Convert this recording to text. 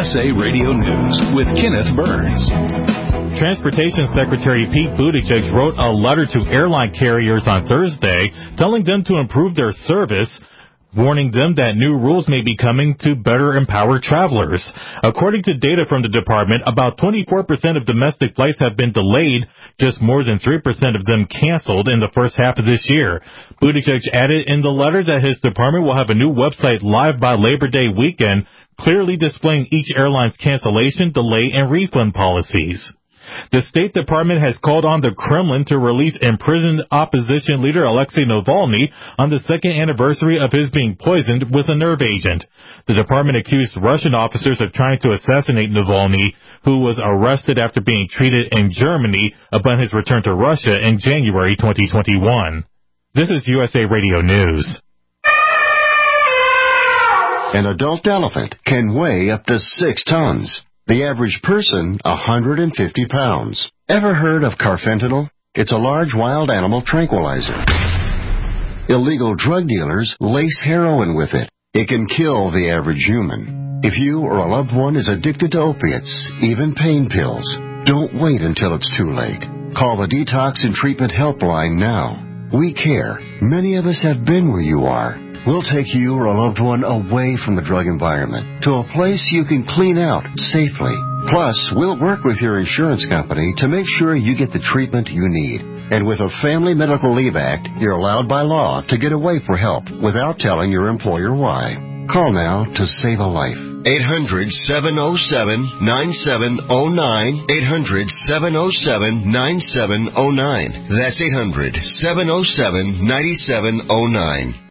USA Radio News with Kenneth Burns. Transportation Secretary Pete Buttigieg wrote a letter to airline carriers on Thursday telling them to improve their service, warning them that new rules may be coming to better empower travelers. According to data from the department, about 24% of domestic flights have been delayed, just more than 3% of them canceled in the first half of this year. Buttigieg added in the letter that his department will have a new website live by Labor Day weekend, clearly displaying each airline's cancellation, delay, and refund policies. The State Department has called on the Kremlin to release imprisoned opposition leader Alexei Navalny on the second anniversary of his being poisoned with a nerve agent. The department accused Russian officers of trying to assassinate Navalny, who was arrested after being treated in Germany upon his return to Russia in January 2021. This is USA Radio News. An adult elephant can weigh up to 6 tons. The average person, 150 pounds. Ever heard of carfentanil? It's a large wild animal tranquilizer. Illegal drug dealers lace heroin with it. It can kill the average human. If you or a loved one is addicted to opiates, even pain pills, don't wait until it's too late. Call the Detox and Treatment Helpline now. We care. Many of us have been where you are. We'll take you or a loved one away from the drug environment to a place you can clean out safely. Plus, we'll work with your insurance company to make sure you get the treatment you need. And with a Family Medical Leave Act, you're allowed by law to get away for help without telling your employer why. Call now to save a life. 800-707-9709. 800-707-9709. That's 800-707-9709.